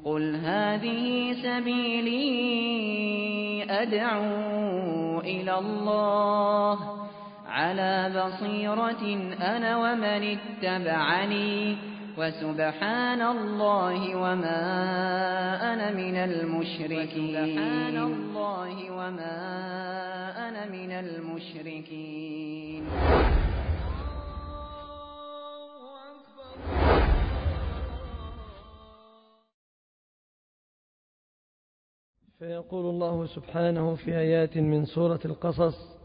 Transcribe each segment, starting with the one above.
قُلْ هَٰذِهِ سَبِيلِي أَدْعُو إِلَى اللَّهِ ۚ عَلَىٰ بَصِيرَةٍ أَنَا وَمَنِ اتَّبَعَنِي ۖ وَسُبْحَانَ اللَّهِ وَمَا أَنَا مِنَ الْمُشْرِكِينَ. فيقول الله سبحانه في آيات من سورة القصص: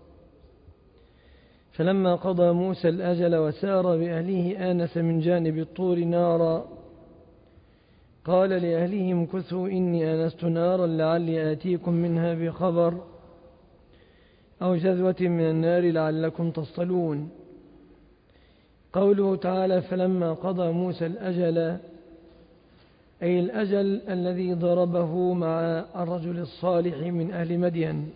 فلما قضى موسى الأجل وسار بأهله آنس من جانب الطور نارا قال لأهلهم امكثوا إني آنست نارا لعلي آتيكم منها بخبر أو جذوة من النار لعلكم تصطلون. قوله تعالى: فلما قضى موسى الأجل، أي الأجل الذي ضربه مع الرجل الصالح من أهل مدين،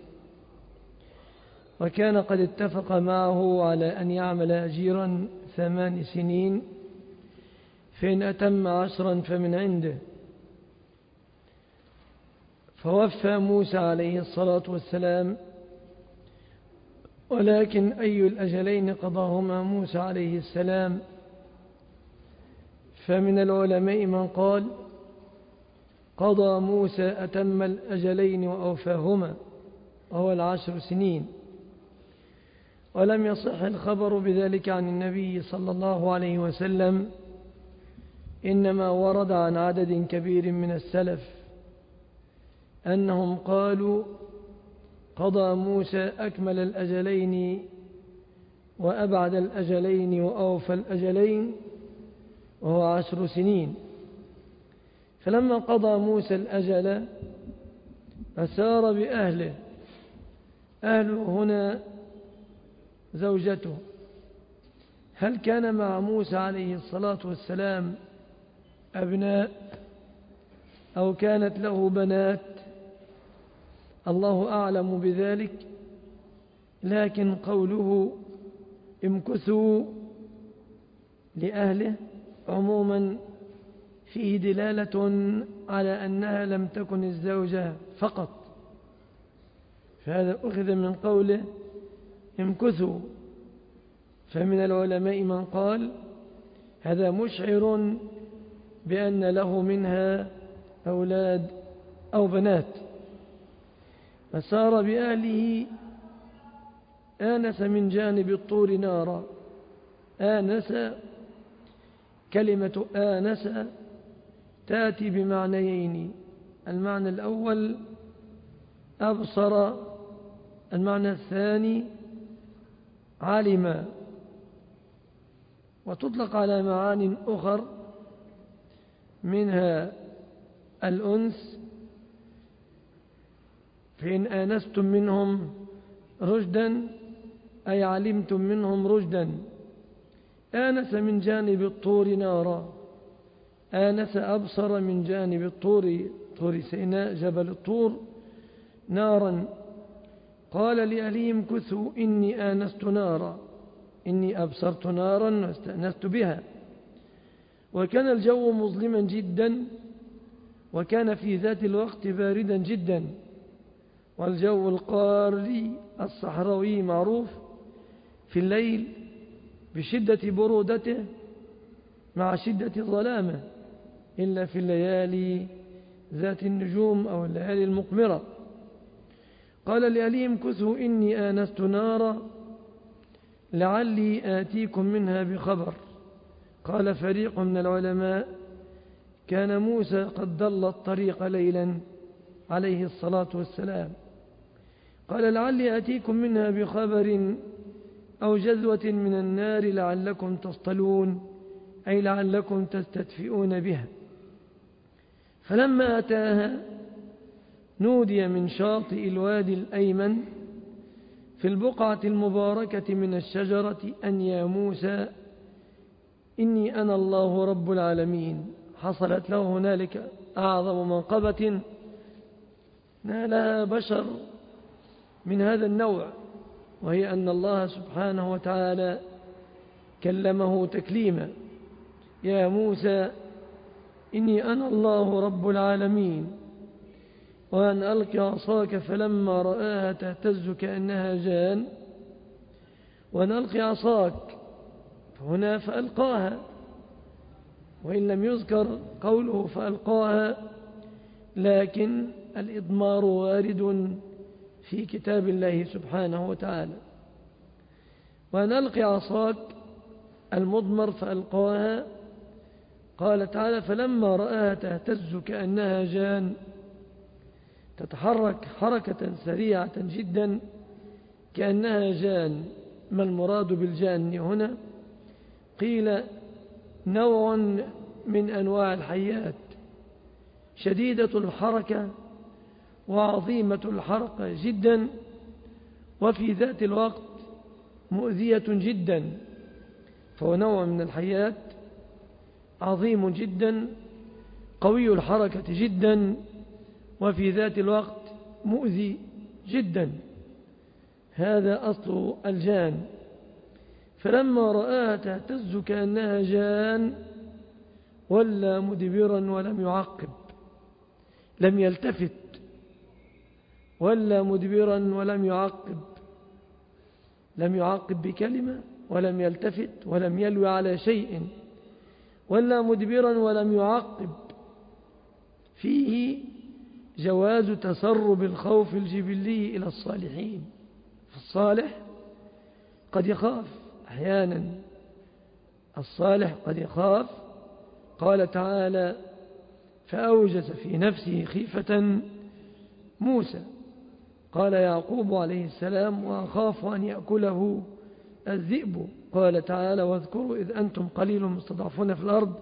وكان قد اتفق معه على أن يعمل أجيرا 8 سنين، فإن أتم 10 فمن عنده. فوفى موسى عليه الصلاة والسلام، ولكن أي الأجلين قضاهما موسى عليه السلام؟ فمن العلماء من قال: قضى موسى أتم الأجلين وأوفاهما، وهو 10 سنين، ولم يصح الخبر بذلك عن النبي صلى الله عليه وسلم، إنما ورد عن عدد كبير من السلف أنهم قالوا: قضى موسى أكمل الأجلين وأبعد الأجلين وأوفى الأجلين، وهو 10 سنين. فلما قضى موسى الأجل فسار بأهله، أهله هنا زوجته. هل كان مع موسى عليه الصلاة والسلام أبناء أو كانت له بنات؟ الله أعلم بذلك، لكن قوله امكثوا لأهله عموما فيه دلالة على أنها لم تكن الزوجة فقط، فهذا أخذ من قوله امكثوا. فمن العلماء من قال هذا مشعر بأن له منها أولاد أو بنات. فسار بأهله آنس من جانب الطور نارا. آنس، كلمة آنس تأتي بمعنيين: المعنى الأول أبصر، المعنى الثاني علم. وتطلق على معان أخر منها الأنس، فإن آنستم منهم رشدا أي علمتم منهم رشدا. آنس من جانب الطور نارا، آنس أبصر من جانب الطور، طور سيناء جبل الطور، نارا. قال لأهلهم امكثوا إني آنست نارا، إني أبصرت نارا واستأنست بها. وكان الجو مظلما جدا، وكان في ذات الوقت باردا جدا، والجو القاري الصحراوي معروف في الليل بشدة برودته مع شدة ظلامه، إلا في الليالي ذات النجوم أو الليالي المقمرة. قال لأهلهم امكثوا إني آنست نارا لعلي آتيكم منها بخبر. قال فريق من العلماء: كان موسى قد ضل الطريق ليلا عليه الصلاة والسلام. قال لعلي آتيكم منها بخبر أو جذوة من النار لعلكم تصطلون، أي لعلكم تستدفئون بها. فلما أتاها نودي من شاطئ الوادي الأيمن في البقعة المباركة من الشجرة أن يا موسى إني أنا الله رب العالمين. حصلت له هنالك أعظم منقبة نالها بشر من هذا النوع، وهي أن الله سبحانه وتعالى كلمه تكليما: يا موسى إني أنا الله رب العالمين وأن ألق عصاك فلما رآها تهتز كأنها جان وأن ألق عصاك فهنا فألقاها، وإن لم يذكر قوله فألقاها لكن الإضمار وارد في كتاب الله سبحانه وتعالى. وأن ألق عصاك المضمر فألقاها، قال تعالى فلما رآها تهتز كأنها جان، تتحرك حركة سريعة جدا كأنها جان. ما المراد بالجان هنا؟ قيل نوع من أنواع الحيات شديدة الحركة وعظيمة الحركة جدا، وفي ذات الوقت مؤذية جدا، فهو نوع من الحيات عظيم جدا قوي الحركة جدا وفي ذات الوقت مؤذي جدا. هذا أصل الجان. فلما رآها تهتز كأنها جان ولى مدبرا ولم يعقب، لم يلتفت، ولى مدبرا ولم يعقب، لم يعقب بكلمة ولم يلتفت ولم يلوي على شيء، ولى مدبرا ولم يعقب. فيه جواز تسرب الخوف الجبلي إلى الصالحين، فالصالح قد يخاف أحيانا، الصالح قد يخاف. قال تعالى فأوجس في نفسه خيفة موسى. قال يعقوب عليه السلام وأخاف أن يأكله الذئب. قال تعالى واذكروا إذ أنتم قليل مستضعفون في الأرض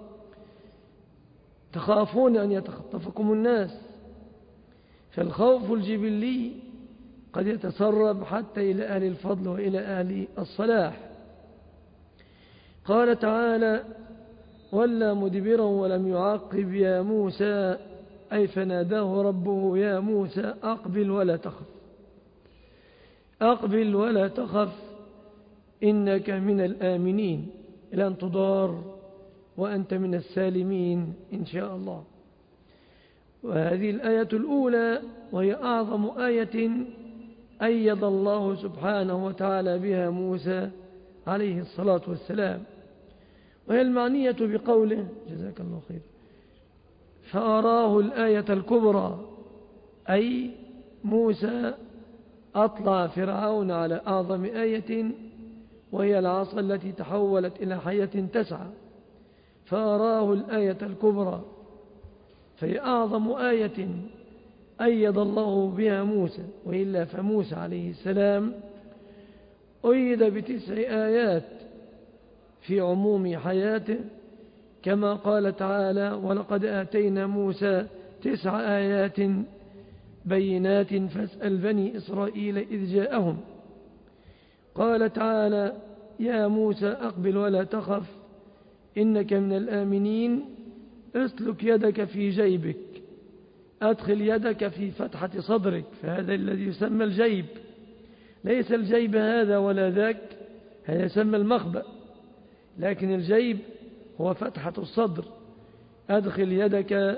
تخافون أن يتخطفكم الناس. فالخوف الجبلي قد يتسرب حتى إلى أهل الفضل وإلى أهل الصلاح. قال تعالى ولى مدبرا ولم يعقب يا موسى، أي فناداه ربه يا موسى أقبل ولا تخف، أقبل ولا تخف إنك من الآمنين، لن تضار وأنت من السالمين إن شاء الله. وهذه الآية الأولى وهي أعظم آية أيد الله سبحانه وتعالى بها موسى عليه الصلاة والسلام، وهي المعنية بقوله جزاك الله خير فأراه الآية الكبرى، أي موسى أطلع فرعون على أعظم آية وهي العصا التي تحولت إلى حية تسعى، فأراه الآية الكبرى، فهي أعظم آية أيد الله بها موسى. وإلا فموسى عليه السلام أيد ب9 آيات في عموم حياته، كما قال تعالى ولقد آتينا موسى 9 آيات بينات فاسأل بني إسرائيل إذ جاءهم. قال تعالى يا موسى أقبل ولا تخف إنك من الآمنين، اسلك يدك في جيبك، أدخل يدك في فتحة صدرك، فهذا الذي يسمى الجيب، ليس الجيب هذا ولا ذاك، هذا يسمى المخبأ، لكن الجيب هو فتحة الصدر. أدخل يدك،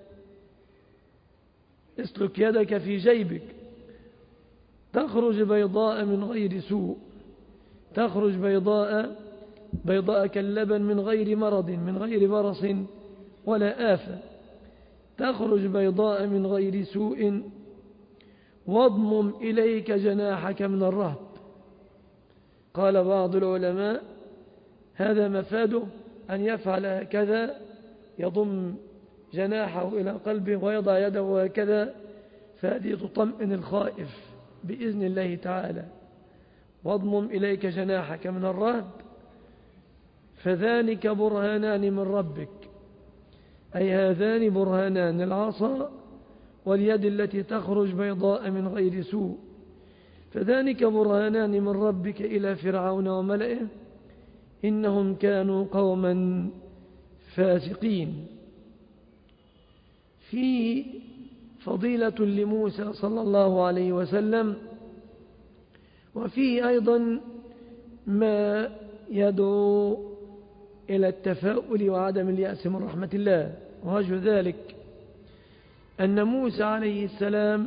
اسلك يدك في جيبك تخرج بيضاء من غير سوء، تخرج بيضاء كاللبن من غير مرض، من غير برص ولا آفة، تخرج بيضاء من غير سوء. واضمم إليك جناحك من الرهب. قال بعض العلماء هذا مفاده أن يفعل هكذا، يضم جناحه إلى قلبه ويضع يده هكذا، فهذه تطمئن الخائف بإذن الله تعالى. واضمم إليك جناحك من الرهب فذلك برهانان من ربك، أي هذان برهانان، العصا واليد التي تخرج بيضاء من غير سوء، فذلك برهانان من ربك إلى فرعون وملئه إنهم كانوا قوما فاسقين. في فضيلة لموسى صلى الله عليه وسلم، وفيه أيضا ما يدعو إلى التفاؤل وعدم اليأس من رحمة الله. ووجه ذلك أن موسى عليه السلام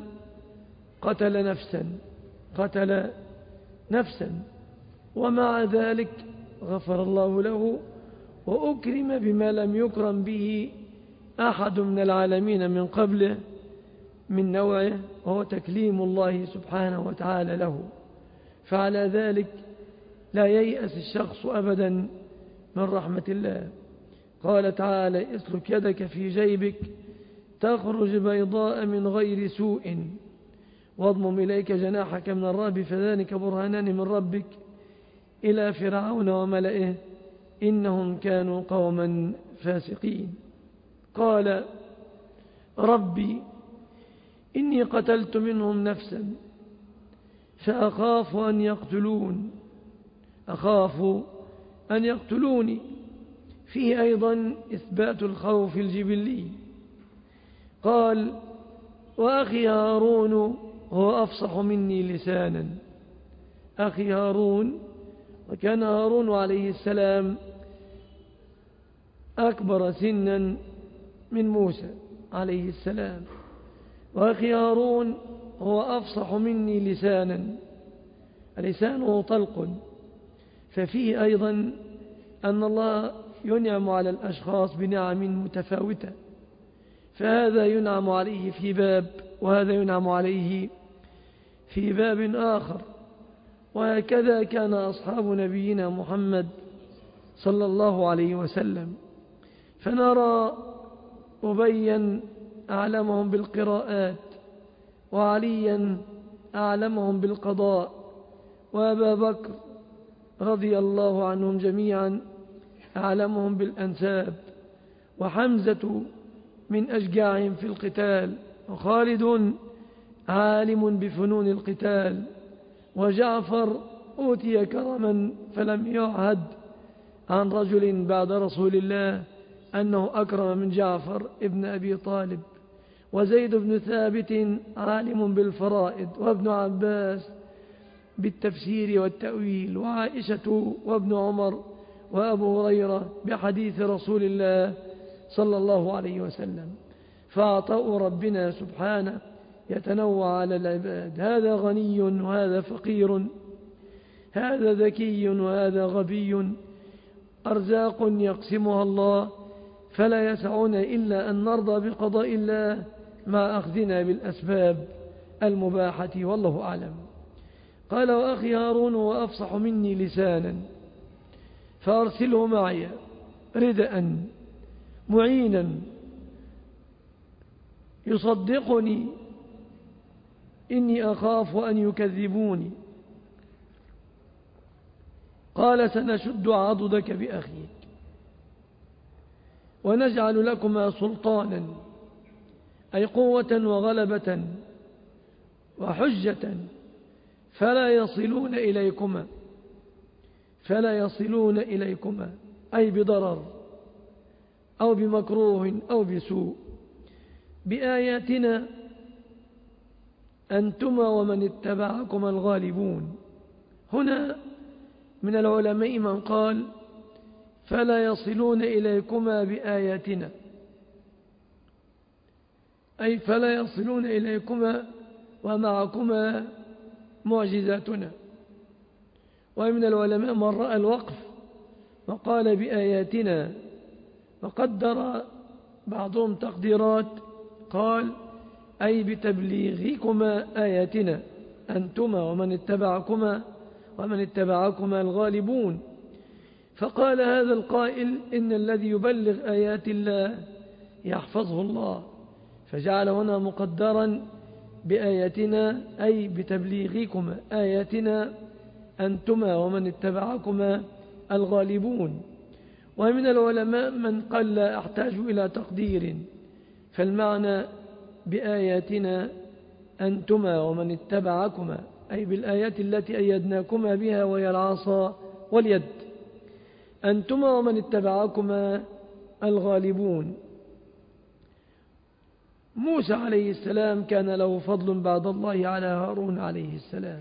قتل نفسا ومع ذلك غفر الله له وأكرم بما لم يكرم به أحد من العالمين من قبله من نوعه، وهو تكليم الله سبحانه وتعالى له. فعلى ذلك لا ييأس الشخص أبدا من رحمة الله. قال تعالى: اسلك يدك في جيبك تخرج بيضاء من غير سوء واضمم إليك جناحك من الرهب فذلك برهانان من ربك إلى فرعون وملئه إنهم كانوا قوما فاسقين. قال: ربي إني قتلت منهم نفسا فأخاف أن يقتلوني. فيه أيضا إثبات الخوف الجبلي. قال: وأخي هارون هو أفصح مني لسانا. أخي هارون، وكان هارون عليه السلام أكبر سنا من موسى عليه السلام، وأخي هارون هو أفصح مني لسانا، لسانه طلق. ففيه أيضا أن الله ينعم على الأشخاص بنعم متفاوتة، فهذا ينعم عليه في باب وهذا ينعم عليه في باب آخر. وهكذا كان أصحاب نبينا محمد صلى الله عليه وسلم. فنرى أبيا أعلمهم بالقراءات، وعليا أعلمهم بالقضاء، وأبا بكر رضي الله عنهم جميعا أعلمهم بالأنساب، وحمزة من أشجاعهم في القتال، وخالد عالم بفنون القتال، وجعفر أوتي كرما فلم يعهد عن رجل بعد رسول الله أنه أكرم من جعفر ابن أبي طالب، وزيد بن ثابت عالم بالفرائض، وابن عباس بالتفسير والتأويل، وعائشة وابن عمر وأبو هريرة بحديث رسول الله صلى الله عليه وسلم. فعطاء ربنا سبحانه يتنوع على العباد، هذا غني وهذا فقير، هذا ذكي وهذا غبي، أرزاق يقسمها الله فلا يسعون إلا أن نرضى بقضاء الله مع أخذنا بالأسباب المباحة، والله أعلم. قال: وأخي هارون هو أفصح مني لسانا فأرسله معي ردءا معينا يصدقني إني أخاف أن يكذبوني. قال: سنشد عضدك بأخيك ونجعل لكما سلطانا، أي قوة وغلبة وحجة فلا يصلون إليكما أي بضرر أو بمكروه أو بسوء، بآياتنا أنتما ومن اتبعكما الغالبون. هنا من العلماء من قال: فلا يصلون إليكما بآياتنا، أي فلا يصلون إليكما ومعكما معجزاتنا. ومن العلماء من رأى الوقف وقال بآياتنا، وقدر بعضهم تقديرات قال: أي بتبليغكما آياتنا أنتما ومن اتبعكما الغالبون. فقال هذا القائل: إن الذي يبلغ آيات الله يحفظه الله، فجعل هنا مقدرا بآياتنا أي بتبليغكما آياتنا أنتما ومن اتبعكما الغالبون. ومن العلماء من قال: لا أحتاج إلى تقدير، فالمعنى بآياتنا أنتما ومن اتبعكما أي بالآيات التي أيدناكما بها، وهي العصا واليد، أنتما ومن اتبعكما الغالبون. موسى عليه السلام كان له فضل بعد الله على هارون عليه السلام،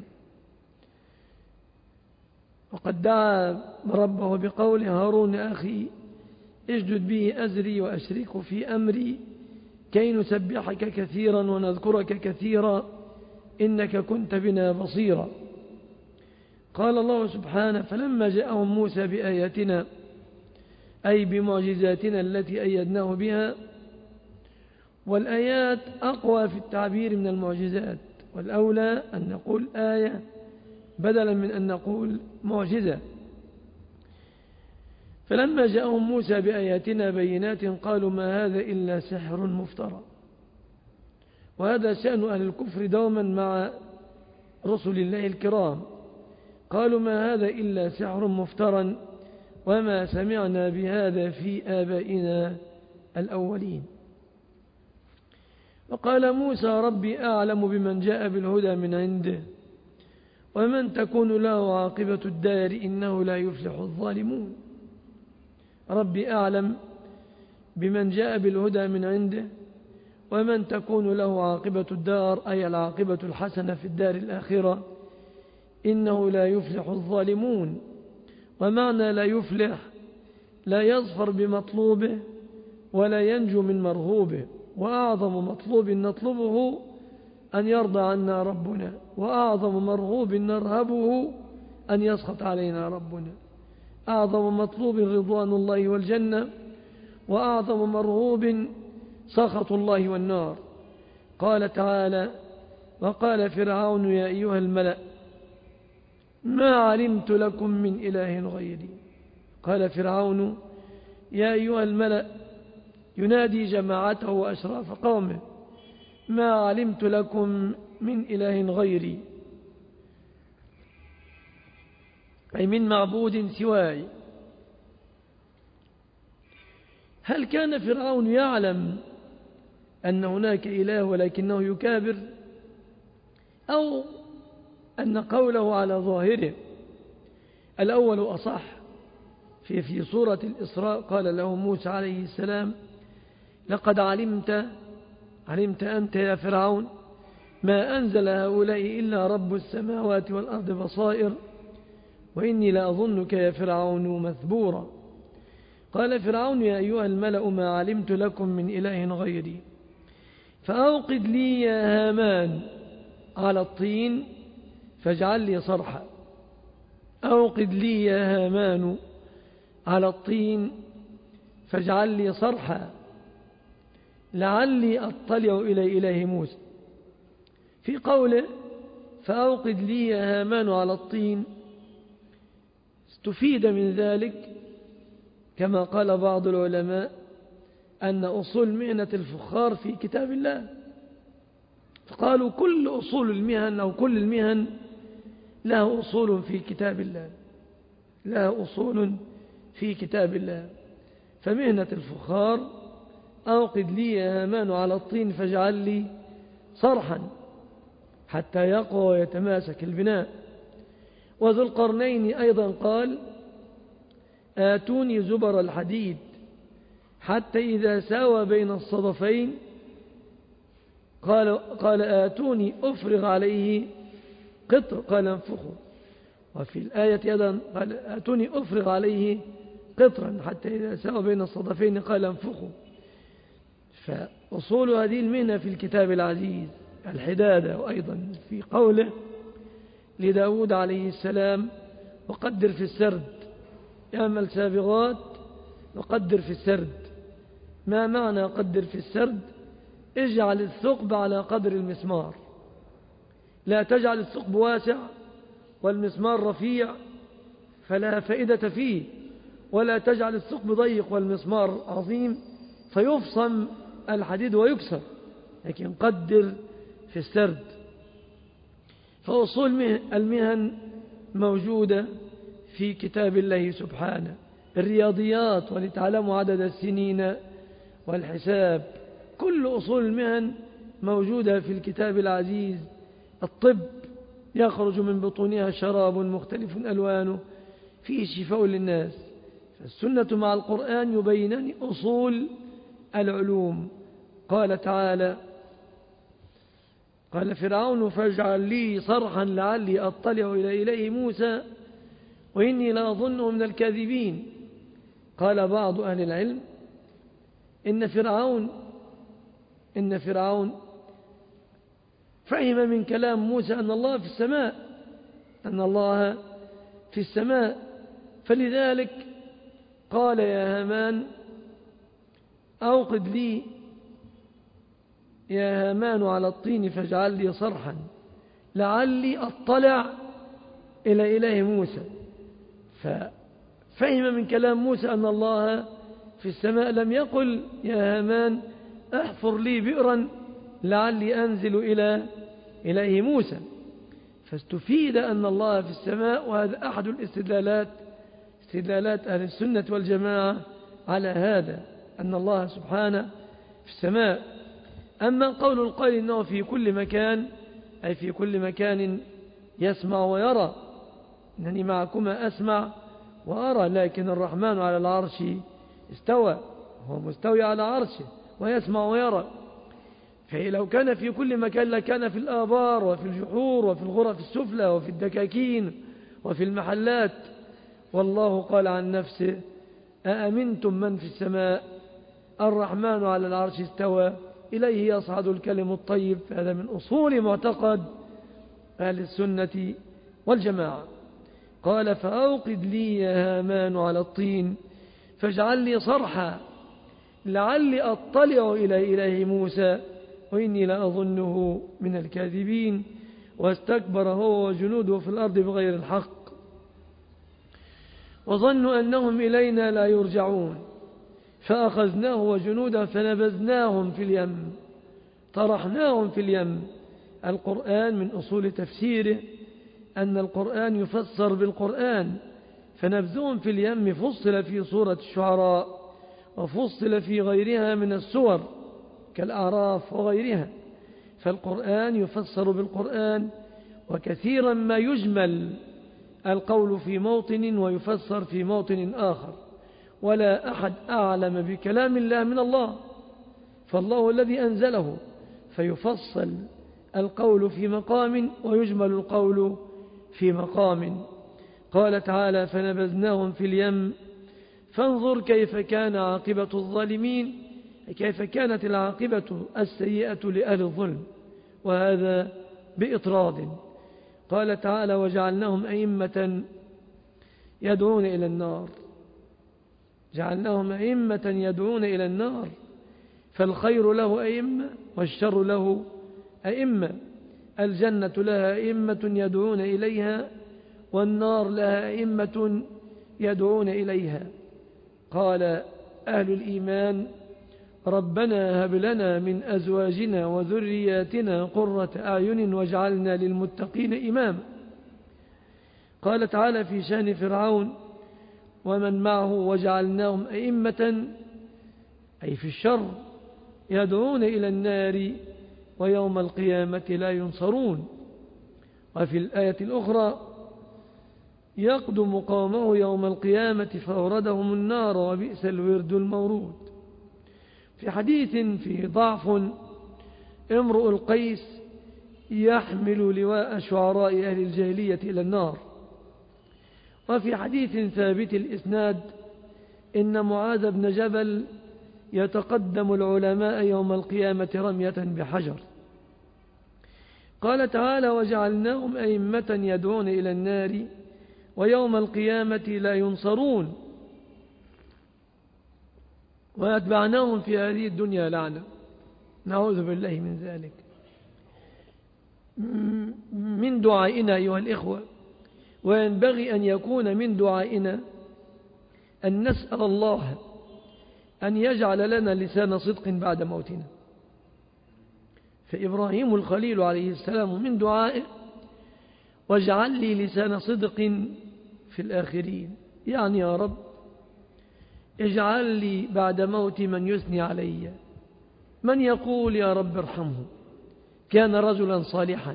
وقد دعا ربه بقول: هارون أخي اشدد به أزري وأشركه في أمري كي نسبحك كثيرا ونذكرك كثيرا إنك كنت بنا بصيرا. قال الله سبحانه فلما جاءهم موسى بآياتنا أي بمعجزاتنا التي أيدناه بها، والآيات أقوى في التعبير من المعجزات، والأولى أن نقول آية بدلا من أن نقول معجزة. فلما جاءهم موسى بآياتنا بينات قالوا ما هذا إلا سحر مفترى. وهذا شأن أهل الكفر دوما مع رسل الله الكرام، قالوا ما هذا إلا سحر مفترى وما سمعنا بهذا في آبائنا الأولين. وقال موسى ربي أعلم بمن جاء بالهدى من عنده ومن تكون له عاقبة الدار إنه لا يفلح الظالمون. ربي أعلم بمن جاء بالهدى من عنده ومن تكون له عاقبة الدار أي العاقبة الحسنة في الدار الآخرة إنه لا يفلح الظالمون. ومعنى لا يفلح لا يظفر بمطلوبه ولا ينجو من مرغوبه، وأعظم مطلوب نطلبه أن يرضى عنا ربنا، وأعظم مرغوب نرهبه أن يسخط علينا ربنا. أعظم مطلوب رضوان الله والجنة، وأعظم مرغوب سخط الله والنار. قال تعالى وقال فرعون يا أيها الملأ ما علمت لكم من إله غيري. قال فرعون يا أيها الملأ ينادي جماعته وأشراف قومه ما علمت لكم من إله غيري أي من معبود سواي. هل كان فرعون يعلم أن هناك إله ولكنه يكابر، أو أن قوله على ظاهره؟ الأول أصح. في سورة الإسراء قال له موسى عليه السلام لقد علمت أنت يا فرعون ما أنزل هؤلاء إلا رب السماوات والأرض بصائر وإني لأظنك يا فرعون مثبورا. قال فرعون يا أيها الملأ ما علمت لكم من إله غيري فأوقد لي يا هامان على الطين فاجعل لي صرحا. أوقد لي يا هامان على الطين فاجعل لي صرحا لعلي أطلع إلى إله موسى. في قوله فأوقد لي يا هامان على الطين استفيد من ذلك كما قال بعض العلماء أن أصول مهنة الفخار في كتاب الله، فقالوا كل أصول المهن أو كل المهن لها أصول في كتاب الله، لها أصول في كتاب الله. فمهنة الفخار أوقد لي يا هامان على الطين فاجعل لي صرحا حتى يقوى ويتماسك البناء. وذو القرنين أيضا قال آتوني زبر الحديد حتى إذا ساوى بين الصدفين قال آتوني أفرغ عليه قطر قال انفخوا. وفي الآية أيضا قال آتوني أفرغ عليه قطرا حتى إذا ساوى بين الصدفين قال انفخوا. فأصول هذه المهنة في الكتاب العزيز الحدادة. وأيضا في قوله لداود عليه السلام وقدر في السرد اعمل سابغات وقدر في السرد. ما معنى قدر في السرد؟ اجعل الثقب على قدر المسمار، لا تجعل الثقب واسع والمسمار رفيع فلا فائدة فيه، ولا تجعل الثقب ضيق والمسمار عظيم فيفصم الحديد ويكسر، لكن قدر في السرد. فأصول المهن موجودة في كتاب الله سبحانه. الرياضيات ولتعلموا عدد السنين والحساب، كل أصول المهن موجودة في الكتاب العزيز. الطب يخرج من بطونها شراب مختلف ألوانه فيه شفاء للناس. فالسنة مع القرآن يبينان أصول العلوم. قال تعالى قال فرعون فاجعل لي صرحا لعلي أطلع إلى إله موسى وإني لأظنه من الكاذبين. قال بعض أهل العلم إن فرعون فهم من كلام موسى أن الله في السماء، فلذلك قال يا هامان أوقد لي يا هامان على الطين فاجعل لي صرحا لعلي أطلع إلى إله موسى. ففهم من كلام موسى أن الله في السماء، لم يقل يا هامان احفر لي بئرا لعلي أنزل إلى إله موسى، فاستفيد أن الله في السماء. وهذا أحد استدلالات أهل السنة والجماعة على هذا، أن الله سبحانه في السماء. أما قول القائل إنه في كل مكان، أي في كل مكان يسمع ويرى، إنني معكما أسمع وأرى، لكن الرحمن على العرش استوى، هو مستوي على عرشه ويسمع ويرى. فلو كان في كل مكان لكان في الآبار وفي الجحور وفي الغرف السفلى وفي الدكاكين وفي المحلات. والله قال عن نفسه أأمنتم من في السماء الرحمن على العرش استوى إليه يصعد الكلم الطيب. هذا من أصول معتقد أهل السنة والجماعة. قال فأوقد لي يا هامان على الطين فاجعل لي صرحا لعلي أطلع إلى إله موسى وإني لأظنه من الكاذبين. واستكبر هو وجنوده في الأرض بغير الحق وظنوا أنهم إلينا لا يرجعون فأخذناه وجنوده فنبذناهم في اليم، طرحناهم في اليم. القرآن من أصول تفسيره أن القرآن يفسر بالقرآن، فنبذهم في اليم فصل في سورة الشعراء وفصل في غيرها من السور كالأعراف وغيرها. فالقرآن يفسر بالقرآن، وكثيرا ما يجمل القول في موطن ويفسر في موطن آخر، ولا أحد أعلم بكلام الله من الله، فالله الذي أنزله، فيفصل القول في مقام ويجمل القول في مقام. قال تعالى فنبذناهم في اليم فانظر كيف كان عاقبة الظالمين، كيف كانت العاقبة السيئة لأهل الظلم، وهذا بإطراد. قال تعالى وجعلناهم أئمة يدعون إلى النار، جعلناهم أئمة يدعون إلى النار، فالخير له أئمة والشر له أئمة. الجنة لها أئمة يدعون إليها والنار لها أئمة يدعون إليها. قال أهل الإيمان ربنا هب لنا من أزواجنا وذرياتنا قرة أعين واجعلنا للمتقين إماما. قال تعالى في شأن فرعون ومن معه وجعلناهم أئمة، أي في الشر، يدعون إلى النار ويوم القيامة لا ينصرون. وفي الآية الأخرى يقدم قومه يوم القيامة فأوردهم النار وبئس الورد المورود. في حديث فيه ضعف امرؤ القيس يحمل لواء شعراء أهل الجاهلية إلى النار. وفي حديث ثابت الإسناد إن معاذ بن جبل يتقدم العلماء يوم القيامة رمية بحجر. قال تعالى وجعلناهم أئمة يدعون إلى النار ويوم القيامة لا ينصرون وأتبعناهم في هذه الدنيا لعنة. نعوذ بالله من ذلك. من دعائنا أيها الإخوة، وينبغي أن يكون من دعائنا أن نسأل الله أن يجعل لنا لسان صدق بعد موتنا. فإبراهيم الخليل عليه السلام من دعائه واجعل لي لسان صدق في الآخرين، يعني يا رب اجعل لي بعد موت من يثني علي، من يقول يا رب ارحمه كان رجلا صالحا،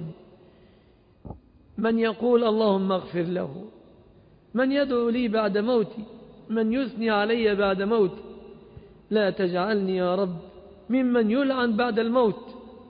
من يقول اللهم اغفر له، من يدعو لي بعد موتي، من يثني علي بعد موتي. لا تجعلني يا رب ممن يلعن بعد الموت.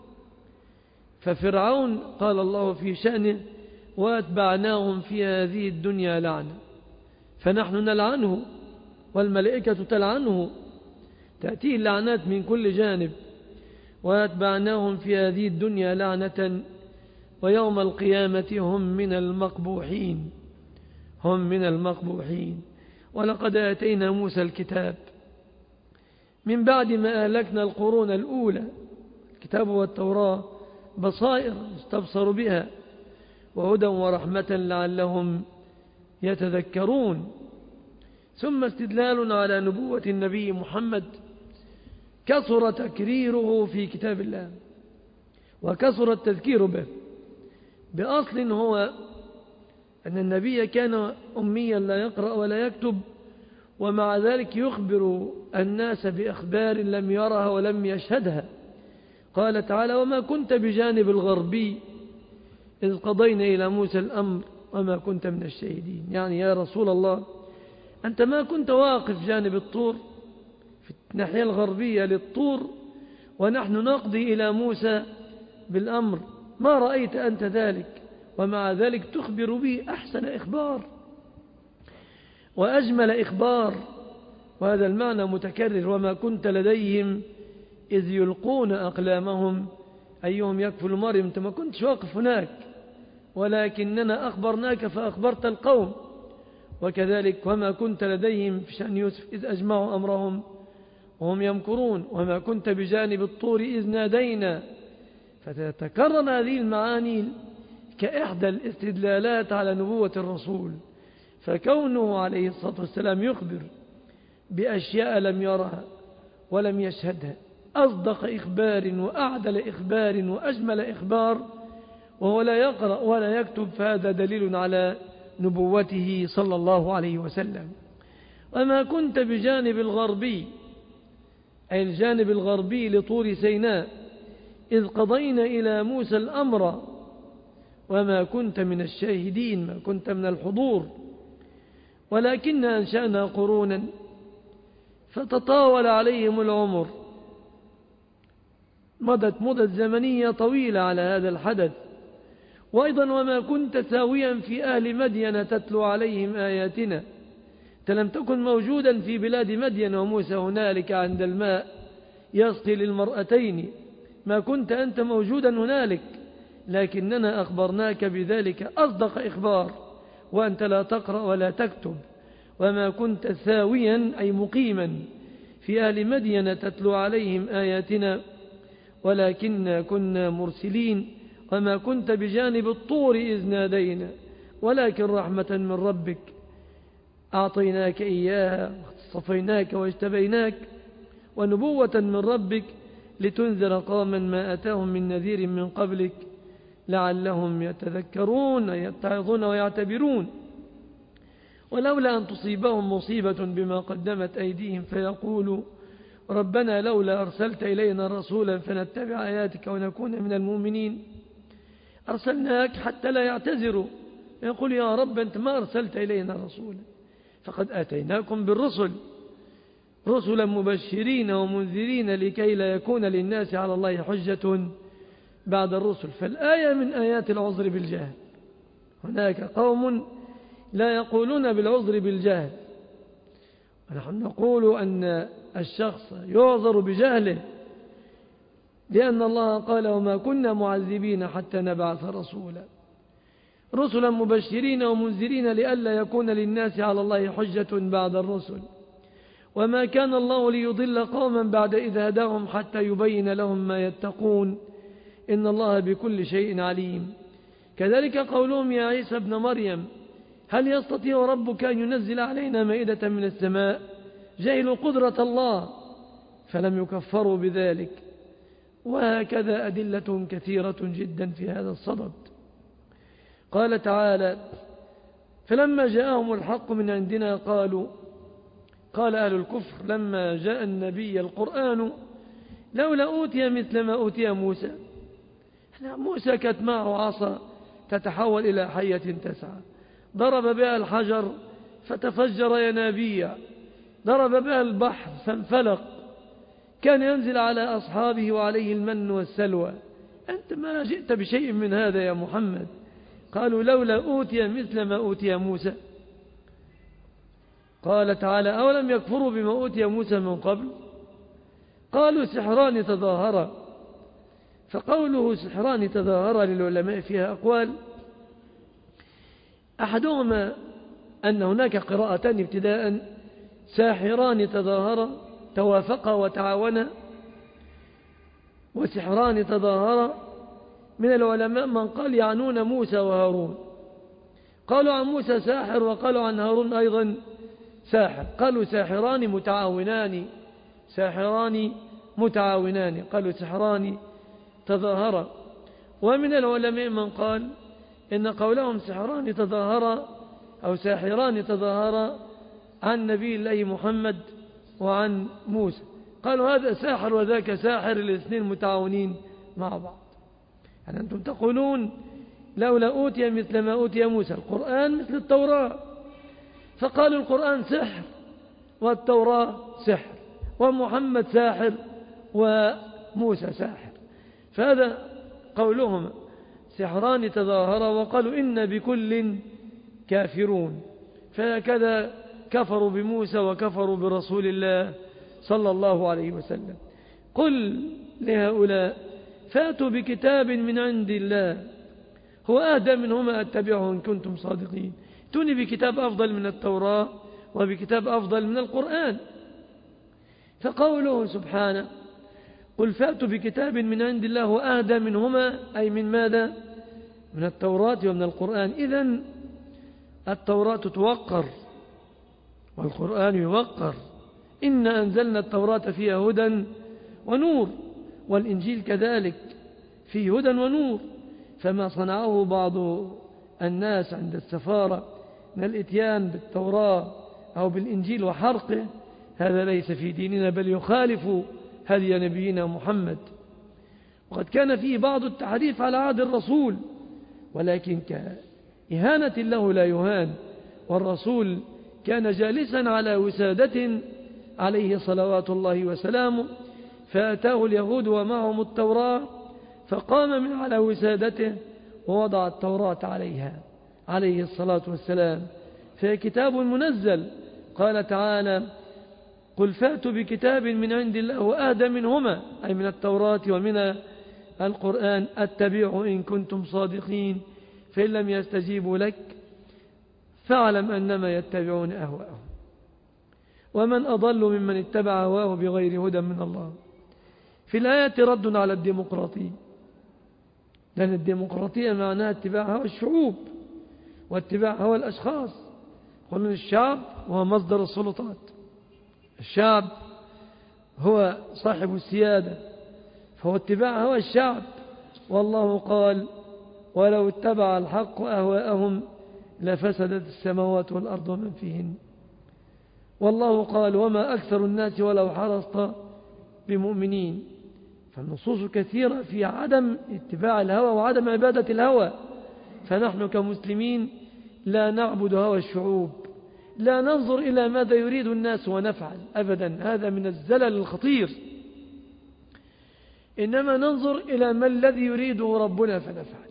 ففرعون قال الله في شأنه واتبعناهم في هذه الدنيا لعنة، فنحن نلعنه والملائكة تلعنه، تأتيه اللعنات من كل جانب، ويتبعناهم في هذه الدنيا لعنة، ويوم القيامة هم من المقبوحين. هم من المقبوحين. ولقد آتينا موسى الكتاب من بعد ما أهلكنا القرون الأولى، الكتاب والتوراة بصائر يستبصر بها وهدى ورحمة لعلهم يتذكرون. ثم استدلال على نبوة النبي محمد. كثر تكريره في كتاب الله وكثر التذكير به. بأصل هو أن النبي كان أميا لا يقرأ ولا يكتب، ومع ذلك يخبر الناس بأخبار لم يرها ولم يشهدها. قال تعالى: وما كنت بجانب الغربي إذ قضينا إلى موسى الأمر وما كنت من الشاهدين. يعني يا رسول الله، أنت ما كنت واقف جانب الطور في الناحية الغربية للطور ونحن نقضي إلى موسى بالأمر، ما رأيت أنت ذلك، ومع ذلك تخبر به أحسن إخبار وأجمل إخبار. وهذا المعنى متكرر: وما كنت لديهم إذ يلقون أقلامهم أيهم يكفل مريم. أنت ما كنتش واقف هناك، ولكننا أخبرناك فأخبرت القوم. وكذلك وما كنت لديهم في شأن يوسف إذ أجمعوا أمرهم وهم يمكرون، وما كنت بجانب الطور إذ نادينا. فتتكرر هذه المعاني كإحدى الاستدلالات على نبوة الرسول. فكونه عليه الصلاة والسلام يخبر بأشياء لم يرها ولم يشهدها أصدق إخبار وأعدل إخبار وأجمل إخبار، وهو لا يقرأ ولا يكتب، فهذا دليل على نبوته صلى الله عليه وسلم. وما كنت بجانب الغربي، أي الجانب الغربي لطور سيناء، إذ قضينا إلى موسى الأمر وما كنت من الشاهدين، ما كنت من الحضور، ولكن أنشأنا قرونا فتطاول عليهم العمر. مضت مدة زمنية طويلة على هذا الحدث. وأيضا وما كنت ساويا في أهل مدين تتلو عليهم آياتنا. أنت لم تكن موجودا في بلاد مدين وموسى هنالك عند الماء يسقي للمرأتين، ما كنت أنت موجودا هنالك، لكننا أخبرناك بذلك أصدق إخبار وأنت لا تقرأ ولا تكتب. وما كنت ساويا أي مقيما في أهل مدين تتلو عليهم آياتنا ولكننا كنا مرسلين. وما كنت بجانب الطور إذ نادينا ولكن رحمة من ربك أعطيناك إياها واصطفيناك واجتبيناك، ونبوة من ربك لتنذر قوما ما أتاهم من نذير من قبلك لعلهم يتذكرون يتعظون ويعتبرون. ولولا أن تصيبهم مصيبة بما قدمت أيديهم فيقولوا ربنا لولا أرسلت إلينا رسولا فنتبع آياتك ونكون من المؤمنين. أرسلناك حتى لا يعتذروا، يقول يا رب أنت ما أرسلت إلينا رسولا، فقد آتيناكم بالرسل رسلا مبشرين ومنذرين لكي لا يكون للناس على الله حجة بعد الرسل. فالآية من آيات العذر بالجهل. هناك قوم لا يقولون بالعذر بالجهل، ونحن نقول أن الشخص يعذر بجهله، لأن الله قال وما كنا معذبين حتى نبعث رسولا رسلا مبشرين ومنذرين لئلا يكون للناس على الله حجة بعد الرسل. وما كان الله ليضل قوما بعد إذ هداهم حتى يبين لهم ما يتقون إن الله بكل شيء عليم. كذلك قولهم يا عيسى ابن مريم هل يستطيع ربك أن ينزل علينا مائدة من السماء؟ جهلوا قدرة الله فلم يكفروا بذلك. وهكذا أدلة كثيرة جدا في هذا الصدد. قال تعالى فلما جاءهم الحق من عندنا قال أهل الكفر لما جاء النبي القرآن لولا أوتي مثل ما أوتي موسى. موسى كانت معه عصا تتحول إلى حية تسعى، ضرب بها الحجر فتفجر ينابيع، ضرب بها البحر فانفلق، كان ينزل على أصحابه وعليه المن والسلوى. أنت ما جئت بشيء من هذا يا محمد. قالوا لولا أوتي مثل ما أوتي موسى. قال تعالى أولم يكفروا بما أوتي موسى من قبل قالوا سحران تظاهرا. فقوله سحران تظاهرا للعلماء فيها أقوال، أحدهما أن هناك قراءتان ابتداء، ساحران تظاهرا توافقا وتعاونا، وسحران تظاهرا. من العلماء من قال يعنون موسى وهارون، قالوا عن موسى ساحر وقالوا عن هارون أيضا ساحر، قالوا ساحران متعاونان، ساحران متعاونان، قالوا سحران تظاهرا. ومن العلماء من قال إن قولهم سحران تظاهرا أو ساحران تظاهرا عن نبي الله محمد وعن موسى، قالوا هذا ساحر وذاك ساحر، الاثنين متعاونين مع بعض. يعني أنتم تقولون لولا أوتي مثل ما أوتي موسى، القرآن مثل التوراة، فقالوا القرآن سحر والتوراة سحر ومحمد ساحر وموسى ساحر، فهذا قولهم سحران تظاهرا. وقالوا إن بكل كافرون، فهكذا كفروا بموسى وكفروا برسول الله صلى الله عليه وسلم. قل لهؤلاء فاتوا بكتاب من عند الله هو أهدى منهما أتبعه إن كنتم صادقين. توني بكتاب أفضل من التوراة وبكتاب أفضل من القرآن. فقوله سبحانه قل فاتوا بكتاب من عند الله هو أهدى منهما، أي من ماذا؟ من التوراة ومن القرآن. إذن التوراة توقر والقرآن يوقر. إنا أنزلنا التوراة فيها هدى ونور، والإنجيل كذلك فيه هدى ونور. فما صنعه بعض الناس عند السفارة من الإتيان بالتوراة أو بالإنجيل وحرقه، هذا ليس في ديننا، بل يخالف هدي نبينا محمد. وقد كان فيه بعض التحريف على عهد الرسول، ولكن كإهانة له لا يهان، والرسول كان جالسا على وسادة عليه صلوات الله وسلامه، فأتاه اليهود ومعهم التوراة، فقام من على وسادته ووضع التوراة عليها عليه الصلاة والسلام، فهي كتاب منزل. قال تعالى قل فاتوا بكتاب من عند الله وأهدى منهما، أي من التوراة ومن القرآن، أتبعه إن كنتم صادقين، فإن لم يستجيبوا لك فاعلم أنما يتبعون أهواءهم ومن أضل ممن اتبع هواه بغير هدى من الله. في الآية رد على الديمقراطية، لأن الديمقراطية معناها اتباع هوى الشعوب واتباع هوى الأشخاص. قلنا الشعب هو مصدر السلطات، الشعب هو صاحب السيادة، فهو اتباع هوى الشعب. والله قال ولو اتبع الحق أهواءهم لفسدت السماوات والأرض ومن فيهن. والله قال وما أكثر الناس ولو حرصت بمؤمنين. فالنصوص كثيرة في عدم اتباع الهوى وعدم عبادة الهوى. فنحن كمسلمين لا نعبد هوى الشعوب، لا ننظر إلى ماذا يريد الناس ونفعل أبدا، هذا من الزلل الخطير. إنما ننظر إلى ما الذي يريده ربنا فنفعل،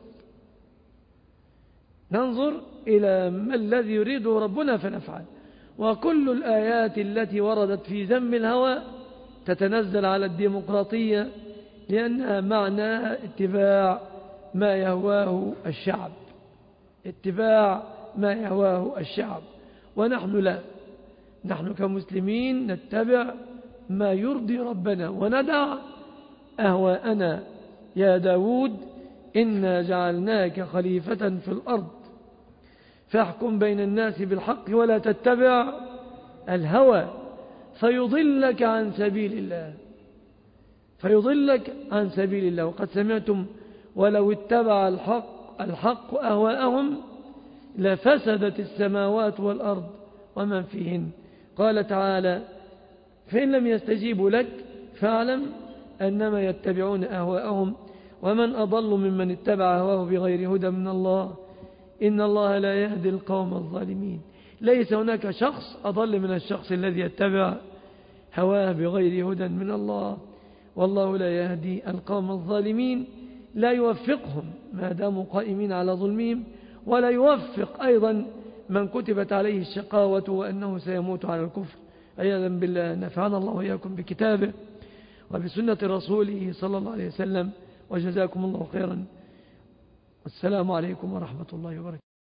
ننظر إلى ما الذي يريده ربنا فنفعل. وكل الآيات التي وردت في ذم الهوى تتنزل على الديمقراطية، لأنها معناها اتباع ما يهواه الشعب، اتباع ما يهواه الشعب. ونحن لا، نحن كمسلمين نتبع ما يرضي ربنا وندع أهواءنا. يا داود إنا جعلناك خليفة في الأرض فاحكم بين الناس بالحق ولا تتبع الهوى فيضلك عن سبيل الله، فيضلك عن سبيل الله. وقد سمعتم ولو اتبع الحق أهواءهم لفسدت السماوات والأرض ومن فيهن. قال تعالى فإن لم يستجيبوا لك فاعلم أنما يتبعون أهواءهم ومن أضل ممن اتبع هواه بغير هدى من الله إن الله لا يهدي القوم الظالمين. ليس هناك شخص أضل من الشخص الذي يتبع هواه بغير هدى من الله، والله لا يهدي القوم الظالمين، لا يوفقهم ما داموا قائمين على ظلمهم، ولا يوفق أيضا من كتبت عليه الشقاوة وأنه سيموت على الكفر، عياذا بالله. نفعنا الله وإياكم بكتابه وبسنة رسوله صلى الله عليه وسلم، وجزاكم الله خيرا. والسلام عليكم ورحمة الله وبركاته.